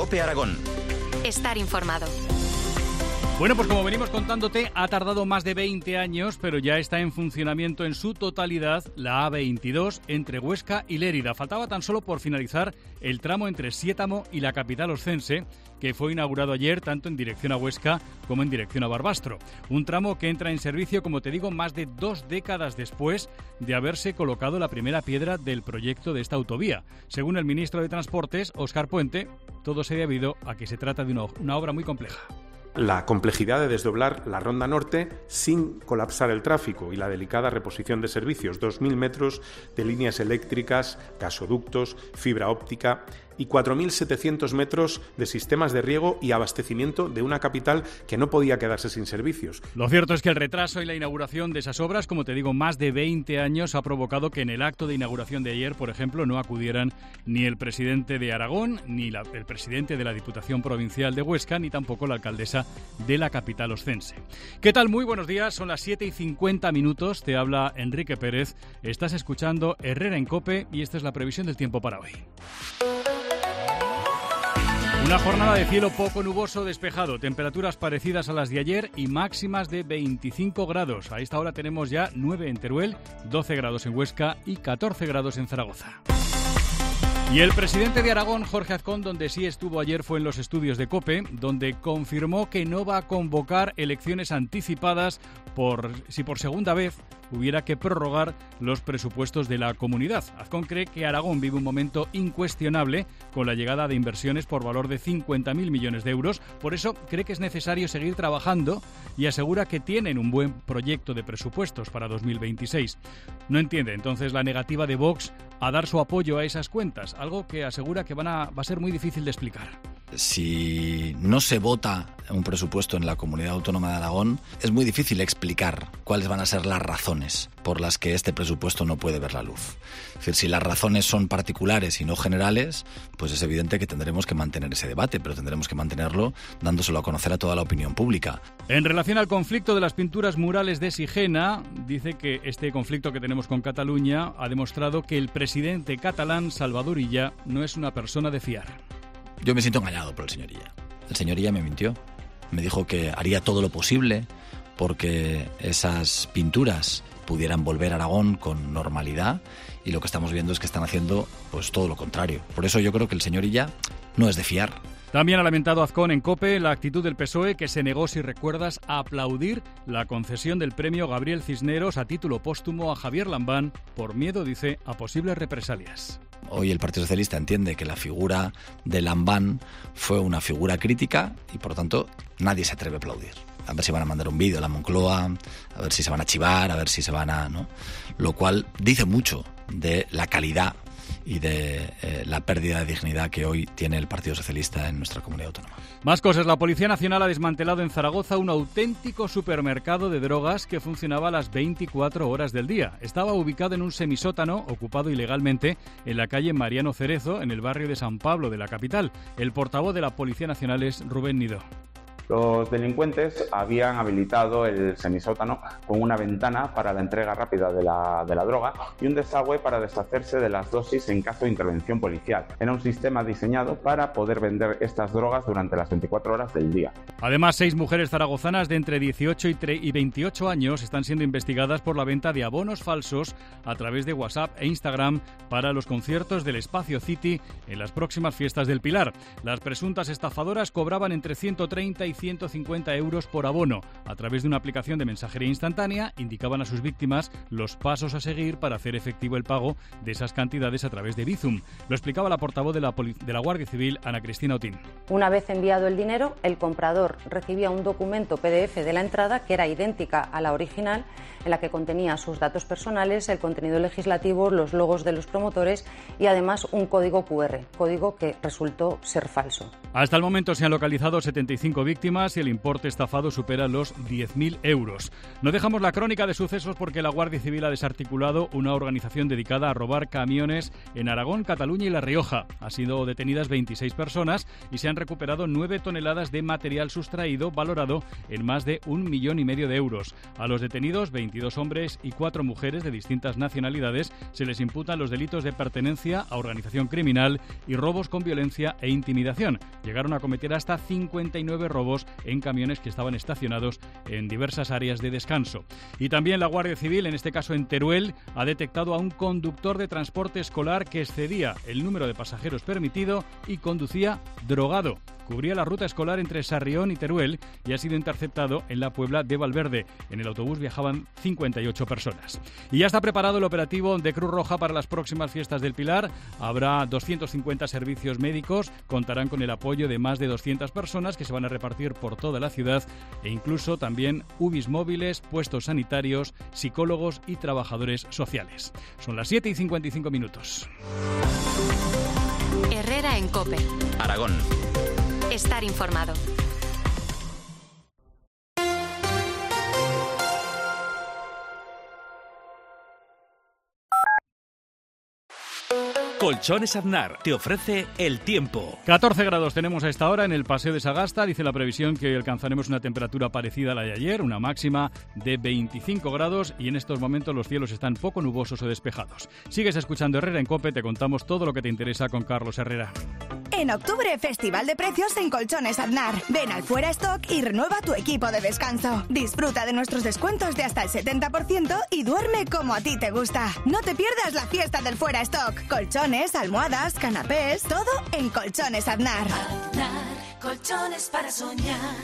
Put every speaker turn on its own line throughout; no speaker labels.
COPE Aragón.
Estar informado.
Bueno, pues como venimos contándote, ha tardado más de 20 años, pero ya está en funcionamiento en su totalidad la A22 entre Huesca y Lérida. Faltaba tan solo por finalizar el tramo entre Siétamo y la capital oscense, que fue inaugurado ayer tanto en dirección a Huesca como en dirección a Barbastro. Un tramo que entra en servicio, como te digo, más de 2 décadas después de haberse colocado la primera piedra del proyecto de esta autovía. Según el ministro de Transportes, Óscar Puente, todo se debe debido a que se trata de una obra muy compleja.
La complejidad de desdoblar la Ronda Norte sin colapsar el tráfico y la delicada reposición de servicios, 2.000 metros de líneas eléctricas, gasoductos, fibra óptica y 4.700 metros de sistemas de riego y abastecimiento de una capital que no podía quedarse sin servicios.
Lo cierto es que el retraso y la inauguración de esas obras, como te digo, más de 20 años, ha provocado que en el acto de inauguración de ayer, por ejemplo, no acudieran ni el presidente de Aragón, ni el presidente de la Diputación Provincial de Huesca, ni tampoco la alcaldesa de la capital oscense. ¿Qué tal? Muy buenos días, son las 7:50, te habla Enrique Pérez, estás escuchando Herrera en COPE y esta es la previsión del tiempo para hoy. Una jornada de cielo poco nuboso despejado, temperaturas parecidas a las de ayer y máximas de 25 grados. A esta hora tenemos ya 9 en Teruel, 12 grados en Huesca y 14 grados en Zaragoza. Y el presidente de Aragón, Jorge Azcón, donde sí estuvo ayer fue en los estudios de COPE, donde confirmó que no va a convocar elecciones anticipadas si por segunda vez hubiera que prorrogar los presupuestos de la comunidad. Azcón cree que Aragón vive un momento incuestionable con la llegada de inversiones por valor de 50.000 millones de euros. Por eso cree que es necesario seguir trabajando y asegura que tienen un buen proyecto de presupuestos para 2026. No entiende entonces la negativa de Vox a dar su apoyo a esas cuentas, algo que asegura que va a ser muy difícil de explicar.
Si no se vota un presupuesto en la Comunidad Autónoma de Aragón, es muy difícil explicar cuáles van a ser las razones por las que este presupuesto no puede ver la luz. Es decir, si las razones son particulares y no generales, pues es evidente que tendremos que mantener ese debate, pero tendremos que mantenerlo dándoselo a conocer a toda la opinión pública.
En relación al conflicto de las pinturas murales de Sigena, dice que este conflicto que tenemos con Cataluña ha demostrado que el presidente catalán, Salvador Illa, no es una persona de fiar.
Yo me siento engañado por el señor Illa. El señor Illa me mintió. Me dijo que haría todo lo posible porque esas pinturas pudieran volver a Aragón con normalidad y lo que estamos viendo es que están haciendo pues todo lo contrario. Por eso yo creo que el señor Illa no es de fiar.
También ha lamentado Azcón en COPE la actitud del PSOE, que se negó, si recuerdas, a aplaudir la concesión del premio Gabriel Cisneros a título póstumo a Javier Lambán por miedo, dice, a posibles represalias.
Hoy el Partido Socialista entiende que la figura de Lambán fue una figura crítica y, por lo tanto, nadie se atreve a aplaudir. A ver si van a mandar un vídeo a la Moncloa, a ver si se van a chivar, a ver si se van a... ¿no? Lo cual dice mucho de la calidad y de la pérdida de dignidad que hoy tiene el Partido Socialista en nuestra comunidad autónoma.
Más cosas. La Policía Nacional ha desmantelado en Zaragoza un auténtico supermercado de drogas que funcionaba a las 24 horas del día. Estaba ubicado en un semisótano ocupado ilegalmente en la calle Mariano Cerezo, en el barrio de San Pablo de la capital. El portavoz de la Policía Nacional es Rubén Nidó.
Los delincuentes habían habilitado el semisótano con una ventana para la entrega rápida de la droga y un desagüe para deshacerse de las dosis en caso de intervención policial. Era un sistema diseñado para poder vender estas drogas durante las 24 horas del día.
Además, 6 mujeres zaragozanas de entre 18 y 28 años están siendo investigadas por la venta de abonos falsos a través de WhatsApp e Instagram para los conciertos del Espacio City en las próximas fiestas del Pilar. Las presuntas estafadoras cobraban entre 130 y 150 euros por abono. A través de una aplicación de mensajería instantánea, indicaban a sus víctimas los pasos a seguir para hacer efectivo el pago de esas cantidades a través de Bizum. Lo explicaba la portavoz de la Guardia Civil, Ana Cristina Otín.
Una vez enviado el dinero, el comprador recibía un documento PDF de la entrada que era idéntica a la original, en la que contenía sus datos personales, el contenido legislativo, los logos de los promotores y además un código QR, código que resultó ser falso.
Hasta el momento se han localizado 75 víctimas y el importe estafado supera los 10.000 euros. No dejamos la crónica de sucesos porque la Guardia Civil ha desarticulado una organización dedicada a robar camiones en Aragón, Cataluña y La Rioja. Han sido detenidas 26 personas y se han recuperado 9 toneladas de material sustraído valorado en más de 1,5 millones de euros. A los detenidos, 22 hombres y 4 mujeres de distintas nacionalidades, se les imputan los delitos de pertenencia a organización criminal y robos con violencia e intimidación. llegaron a cometer hasta 59 robos en camiones que estaban estacionados en diversas áreas de descanso. Y también la Guardia Civil, en este caso en Teruel, ha detectado a un conductor de transporte escolar que excedía el número de pasajeros permitido y conducía drogado. Cubría la ruta escolar entre Sarrión y Teruel y ha sido interceptado en la Puebla de Valverde. En el autobús viajaban 58 personas. Y ya está preparado el operativo de Cruz Roja para las próximas fiestas del Pilar. Habrá 250 servicios médicos, contarán con el apoyo de más de 200 personas que se van a repartir por toda la ciudad e incluso también UBIs móviles, puestos sanitarios, psicólogos y trabajadores sociales. Son las 7:55.
Herrera en COPE.
Aragón.
Estar informado.
Colchones Aznar te ofrece el tiempo.
14 grados tenemos a esta hora en el Paseo de Sagasta. Dice la previsión que alcanzaremos una temperatura parecida a la de ayer, una máxima de 25 grados y en estos momentos los cielos están poco nubosos o despejados. Sigues escuchando Herrera en COPE, te contamos todo lo que te interesa con Carlos Herrera.
En octubre, Festival de Precios en Colchones Aznar. Ven al Fuera Stock y renueva tu equipo de descanso. Disfruta de nuestros descuentos de hasta el 70% y duerme como a ti te gusta. No te pierdas la fiesta del Fuera Stock. Colchones, almohadas, canapés, todo en Colchones Aznar.
Aznar, colchones para soñar.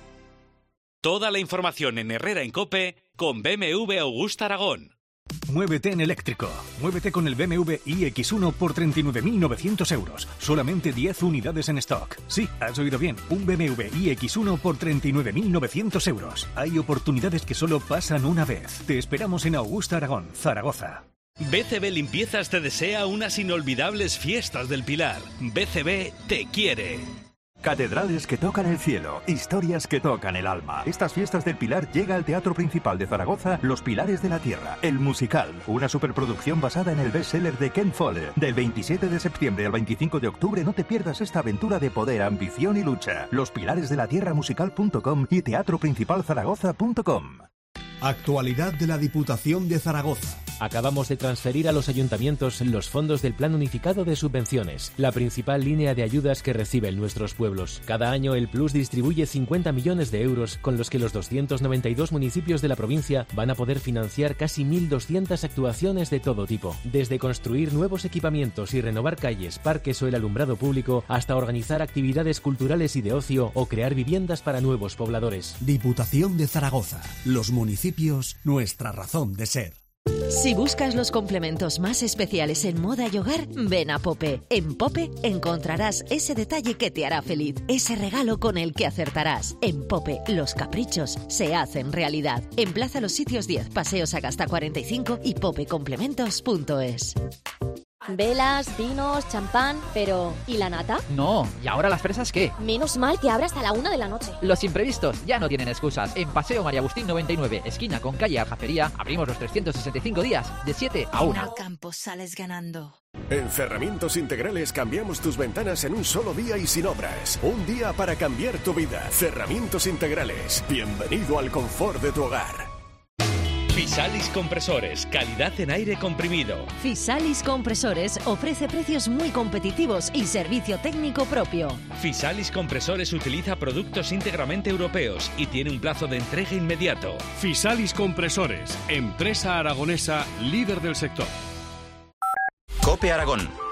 Toda la información en Herrera en COPE con BMW Augusta Aragón.
Muévete en eléctrico. Muévete con el BMW iX1 por 39.900 euros. Solamente 10 unidades en stock. Sí, has oído bien. Un BMW iX1 por 39.900 euros. Hay oportunidades que solo pasan una vez. Te esperamos en Augusta Aragón, Zaragoza.
BCB Limpiezas te desea unas inolvidables fiestas del Pilar. BCB te quiere.
Catedrales que tocan el cielo, historias que tocan el alma. Estas fiestas del Pilar llega al Teatro Principal de Zaragoza, Los Pilares de la Tierra, el musical, una superproducción basada en el bestseller de Ken Follett. Del 27 de septiembre al 25 de octubre no te pierdas esta aventura de poder, ambición y lucha. Lospilaresdelatierramusical.com y teatroprincipalzaragoza.com.
Actualidad de la Diputación de Zaragoza.
Acabamos de transferir a los ayuntamientos los fondos del Plan Unificado de Subvenciones, la principal línea de ayudas que reciben nuestros pueblos. Cada año el Plus distribuye 50 millones de euros con los que los 292 municipios de la provincia van a poder financiar casi 1.200 actuaciones de todo tipo, desde construir nuevos equipamientos y renovar calles, parques o el alumbrado público, hasta organizar actividades culturales y de ocio o crear viviendas para nuevos pobladores.
Diputación de Zaragoza. Los municipios, nuestra razón de ser.
Si buscas los complementos más especiales en moda y hogar, ven a Pope. En Pope encontrarás ese detalle que te hará feliz, ese regalo con el que acertarás. En Pope, los caprichos se hacen realidad. En Plaza Los Sitios 10, Paseo Sagasta 45 y popecomplementos.es.
Velas, vinos, champán, pero ¿y la nata?
No, ¿y ahora las fresas qué?
Menos mal que abre hasta la 1 de la noche.
Los imprevistos ya no tienen excusas. En Paseo María Agustín 99, esquina con calle Aljafería, abrimos los 365 días, de 7 a 1.
En el campo sales ganando.
En Cerramientos Integrales cambiamos tus ventanas en un solo día y sin obras. Un día para cambiar tu vida. Cerramientos Integrales. Bienvenido al confort de tu hogar.
Fisalis Compresores, calidad en aire comprimido.
Fisalis Compresores ofrece precios muy competitivos y servicio técnico propio.
Fisalis Compresores utiliza productos íntegramente europeos y tiene un plazo de entrega inmediato.
Fisalis Compresores, empresa aragonesa líder del sector.
COPE Aragón.